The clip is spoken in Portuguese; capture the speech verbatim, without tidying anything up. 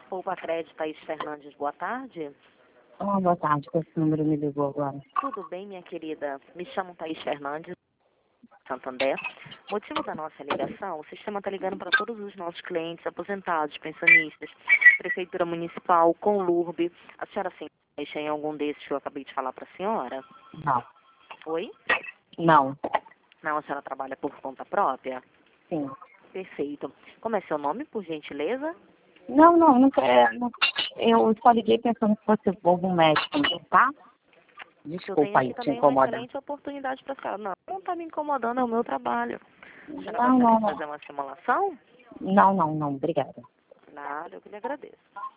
Poupa Crédito, Thaís Fernandes, boa tarde. Oh, boa tarde, que esse número me ligou agora. Tudo bem, minha querida? Me chamo Thaís Fernandes, Santander. Motivo da nossa ligação, o sistema está ligando para todos os nossos clientes, aposentados, pensionistas, Prefeitura Municipal, Conlurb. A senhora se encaixa em algum desses que eu acabei de falar para a senhora? Não. Oi? Não. Não, a senhora trabalha por conta própria? Sim. Perfeito. Como é seu nome, por gentileza? Não, não, não quero. Não, eu só liguei pensando que fosse algum médico, tá? Eu tenho Desculpa aqui aí te também uma incomodar. excelente oportunidade para a senhora. Não, não está me incomodando, é o meu trabalho. A senhora Não, gostaria não, de não. fazer uma simulação? Não, não, não. Obrigada. Nada, eu que lhe agradeço.